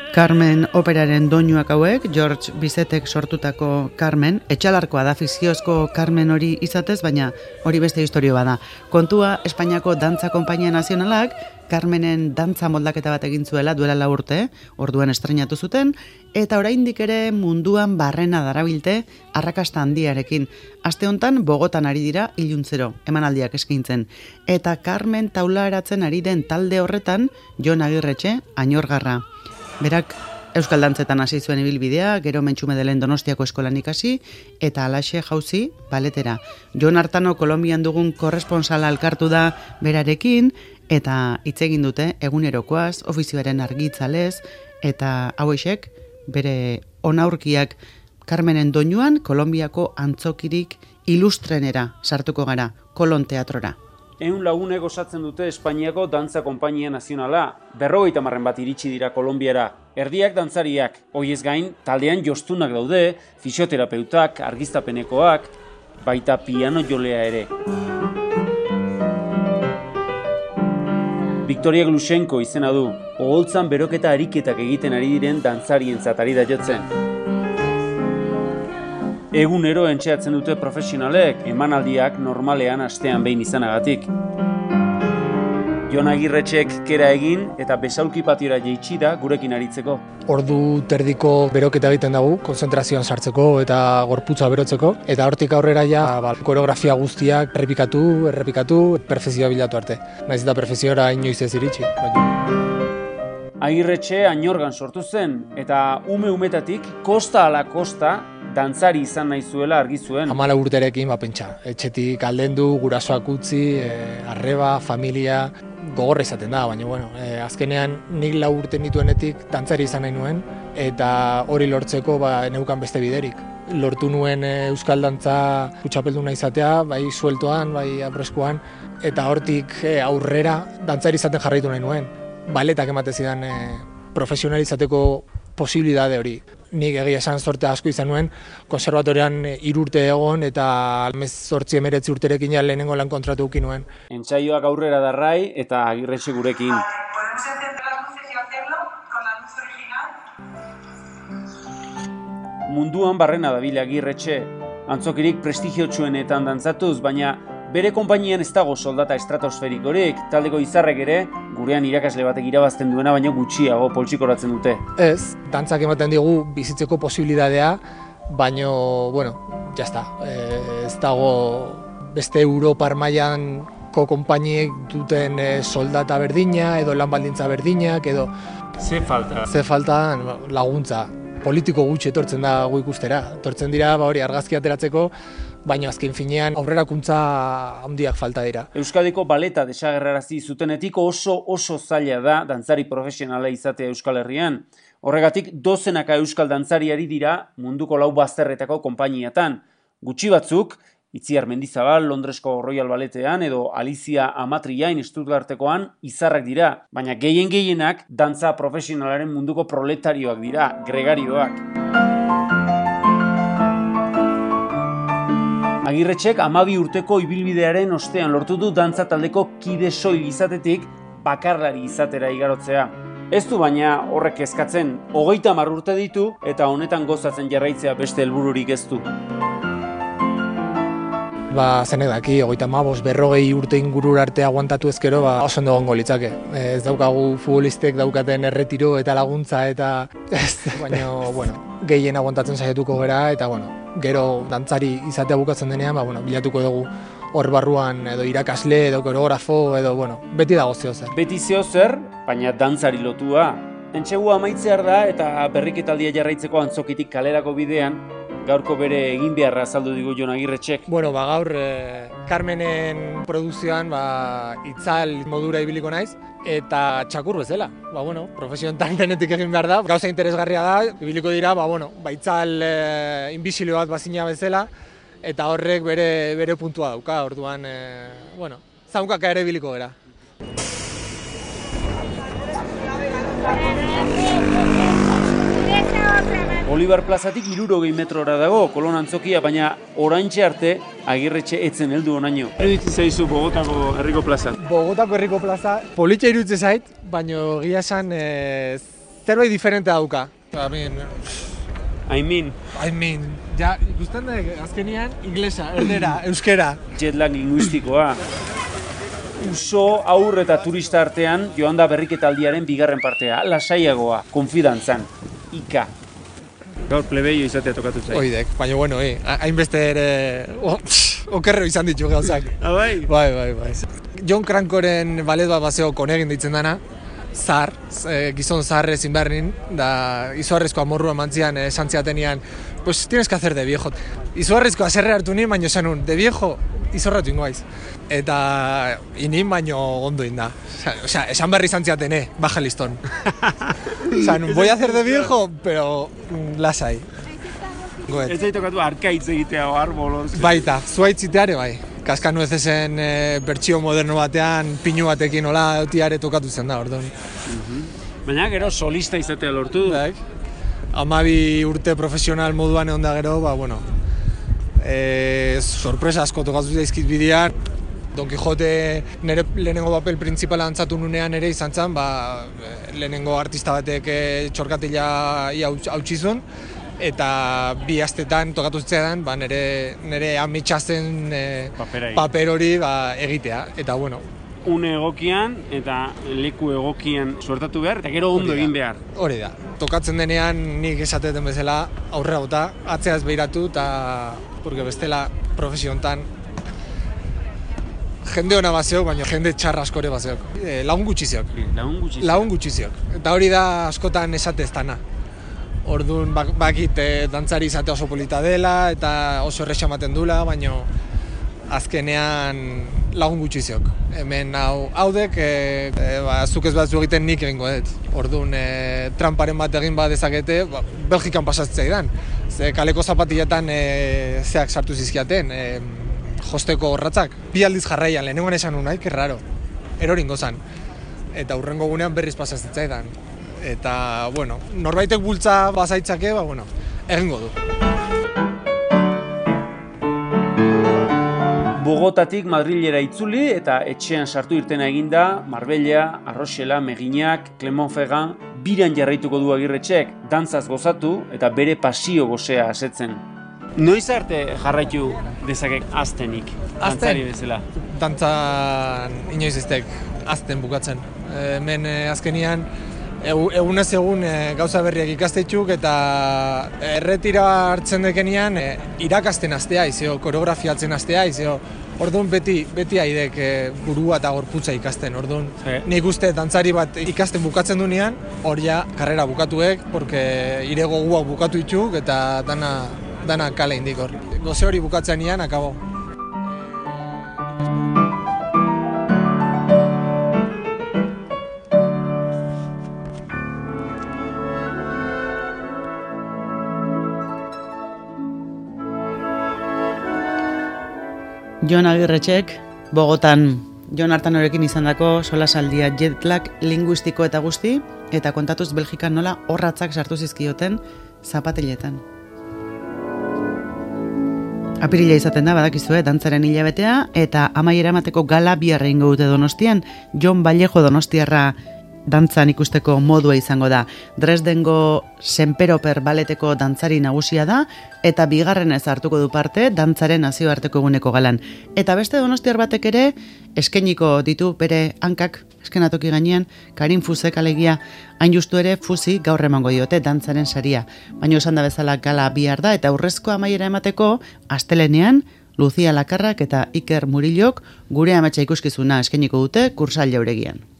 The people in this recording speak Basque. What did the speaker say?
Carmen operaren doinuak hauek, George Bizetek sortutako Carmen, etxalarkoa da fikziozko Carmen hori izatez, baina hori beste historio bada. Kontua, Espainiako Dantza Konpainia Nazionalak Carmenen dantza moldaketa bat egin zuela duela 4 urte, orduan estreinatu zuten, eta oraindik ere munduan barrena darabilte arrakasta handiarekin. Aste hontan Bogotan ari dira iluntzero, emanaldiak eskaintzen. Eta Carmen taularatzen ari den talde horretan Jon Agirretxe Añorgarra. Berak euskal dantzetan hasi zuen ibilbidea, gero Mentxumedelen Donostiako eskolan ikasi, eta alaxe jauzi baletera. Jon Artano Kolonbian dugun korresponsala elkartu da berarekin, eta hitz egin dute egunerokoaz, ofizioaren argitzalez, eta hauexek bere onaurkiak Carmenen doinuan Kolonbiako antzokirik ilustrenera sartuko gara, Kolon Teatrora. 100 lagunek osatzen dute Espainiako Dantza Konpainia Nazionala. 50 bat iritsi dira Kolonbiara. Erdiak dantzariak. Hoiez gain, taldean jostunak daude, fisioterapeutak, argiztapenekoak, baita piano jolea ere. Victoria Glusenko izena du. Oholtzan beroketa ariketak egiten ari diren dantzarientzat ari da jotzen. Egunero entxeatzen dute profesionalek, emanaldiak normalean astean behin izanagatik. Jon Agirretxek kera egin eta besaulki patiora jaitsi da gurekin aritzeko. Ordu terdiko beroketa egiten dugu, konzentrazioan sartzeko eta gorputza berotzeko. Eta hortik aurrera koreografia guztiak errepikatu, perfezioa bilatu arte. Naiz eta perfeziora inoiz ez iritsi. Agirretxe Añorgan sortu zen, eta umetatik kosta ala kosta dantzari izan nahi zuela argi zuen. 14 urterekin pentsa, etxetik aldendu, gurasoak utzi, arreba, familia, gogorra izaten da, baina azkenean nik 4 urte nituenetik dantzari izan nahi nuen, eta hori lortzeko neukan beste biderik. Lortu nuen euskal dantza txapelduna izatea, bai sueltoan, bai apreskuan, eta hortik aurrera dantzari izaten jarraitu nahi nuen. Baletak emate zidan profesionalizateko posibilidade hori. Nik egia esan zorte asko izan nuen, konservatorean 3 urte egon eta 18-19 urterekin lehenengo lan kontratu uki nuen. Entsaioak aurrera darrai eta Agirretxe gurekin. Munduan barrena dabil Agirretxe, antzokirik prestigiotsuenetan dantzatuz, baina bere konpainian ez dago soldata estratosferikorik, taldeko izarrek ere, gurean irakasle batek irabazten duena, baina gutxiago poltsikoratzen dute. Ez, dantzak ematen digu bizitzeko posibilitatea, baina, jazta, ez dago beste Europar mailanko konpainiek duten soldata berdina, edo lan baldintza berdinak, edo... Ze falta? Ze falta laguntza. Politiko gutxi etortzen da gu ikustera. Etortzen dira argazki ateratzeko, baina azken finean aurrerakuntza handiak falta dira. Euskadiko baleta desagerrarazi zutenetik oso zaila da dantzari profesionala izatea Euskal Herrian. Horregatik dozenaka euskal dantzariari dira munduko 4 bazterretako konpainiatan. Gutxi batzuk, Itziar Mendizabal Londresko Royal Balletean edo Alicia Amatriain Stuttgartekoan izarrak dira, baina gehienak dantza profesionalaren munduko proletarioak dira, gregarioak. Agirretxek 12 urteko ibilbidearen ostean lortu du dantza taldeko kide soil izatetik bakarlari izatera igarotzea. Ez du baina horrek kezkatzen, 30 urte ditu eta honetan gozatzen jarraitzea beste helbururik ez du. Zenek daki, 35-40 urte ingurura arte aguantatu ezkero, oso ondo gongo litzake. Ez daukagu futbolistek daukaten erretiro eta laguntza eta baina, gehien aguantatzen saiatuko gera eta, gero dantzari izatea bukatzen denean, bilatuko dugu hor barruan edo irakasle edo koreografo edo, beti dago zeozer. Beti zeozer, baina dantzari lotua. Entsegua amaitzear da eta berriketaldia jarraitzeko antzokitik kalerako bidean, gaurko bere egin beharra azaldu digu Jon Agirretxek. Gaur Carmenen produzioan itzal modura ibiliko naiz eta txakur bezala. Profesionetan denetik egin behar da, gauza interesgarria da, ibiliko dira, itzal inbisile bat bazina bezala eta horrek bere puntua dauka, orduan, zaunkaka ere ibiliko gara. Olibar plazatik 60 metrora dago Kolon antzokia, baina oraintxe arte Agirretxe etzen heldu honaino. Iruditzen zaizu Bogotako herriko plaza? Bogotako herriko plaza politxe iruditzen zait, baina egia esan zerbait diferente dauka. I mean, ja, ikusten da, azkenean, inglesa, erdera, euskera. Jetlag linguistikoa. Uso, aur eta turista artean joan da berriketaldiaren bigarren partea, lasaiagoa, konfidantzan, ika. Gaur plebeio izatea tokatu zait. Oidek, baina bueno, hainbeste ere okerro izan ditu gauzak. Bai? Bai. John Crankoren balet bat bazeo konegin ditzen dana, gizon zaharre ezin bernin, da izugarrizko amorrua mantzian esan ziatenean, pues tienes que hacer de viejo. Izugarrizko aserre hartu nien, baino esan un, de viejo, izorratu ingoaiz. Eta inin baino ondo inda. Osea, esan berri izan ziatene, baja liston. Osea, voy a hacer de viejo, pero lasai. Ez zaitokatu arkaitz egitea o arbol. Baita, zuaitziteare bai. Kaskanu ez ezen bertsio moderno batean pinu batekin hola eutiare tokatu zen da, orduan. Baina gero solista izatea lortu. 12 urte profesional moduan egon da gero, sorpresa asko tokatu zaizkit bidean. Don Quijote nire lehenengo papel principala antzatu nunean ere izan zen, lehenengo artista batek txorkatila hautsizun, eta 2 astetan tokatu zitzaidan nire amitsazen paper hori egitea, eta bueno. Une egokian eta leku egokian suertatu behar, eta gero ondo egin behar. Hori da. Tokatzen denean nik esateten bezala aurrera bota, atzeaz behiratu, eta porque bestela profesiontan jende ona bazeok, baina jende txarra askore bazeok. Lagun gutxiziok. Lagun gutxiziok. Eta hori da askotan esatez dana. Orduan bakit dantzari izatea oso polita dela eta oso erresa ematen dula, baina azkenean lagun gutxiziok. Hemen haudek, zuk ez batzu egiten nik egingo dut. Orduan tramparen bat egin bat dezakete, Belgikan pasatzea idan. Ze kaleko zapatiletan zeak sartu zizkiaten, josteko horratzak. 2 aldiz jarraian, lehenengoan esan unai, que raro. Eroringo zan. Eta hurrengo gunean berriz pasatzea idan. Eta, bueno, norbaitek bultza bazaitzake, egingo du. Bogotatik Madrilera itzuli eta etxean sartu irtena eginda, Marbella, Arroxela, Meginak, Clermont-Ferrand, biran jarraituko du Agirretxek, dantzaz gozatu eta bere pasio gozea asetzen. Noiz arte jarraitu dezakek aztenik, dantzari bezala? Dantzan inoiz eztek azten bukatzen. Hemen azkenian egunez egun gauza berriak ikastetxuk eta erretira hartzen dekenean irakasten astea izio, koreografiatzen astea izio. Orduan beti haidek burua eta gorputza ikasten. Orduan nik uste dantzari bat ikasten bukatzen dunean, hor ja karrera bukatuek, porque ire goguak bukatu itxuk eta dana kale indikor. Goze hori bukatzen nian, akabo. Jon Agirretxek, Bogotan Jon Artanorekin izandako solasaldia jetlag linguistiko eta guzti, eta kontatuz Belgikan nola horratzak sartu zizkioten zapatiletan. Apirila izaten da, badakizue, dantzaren hilabetea, eta amaiera emateko gala bihar egingo dute Donostian, Jon Vallejo donostiarra dantzan ikusteko modua izango da. Dresdengo Senperoper baleteko dantzari nagusia da, eta bigarrenez hartuko du parte dantzaren nazioarteko eguneko galan. Eta beste donostiar batek ere, eskainiko ditu bere hankak, eskenatoki gainean, Karin Fusek alegia, hain justu ere Fusi gaur emango diote dantzaren saria. Baina esan da bezala gala bihar da, eta aurrezko amaiera emateko, astelenean, Lucia Lakarrak eta Iker Murillok gure ametsa ikuskizuna eskainiko dute Kursal Jauregian.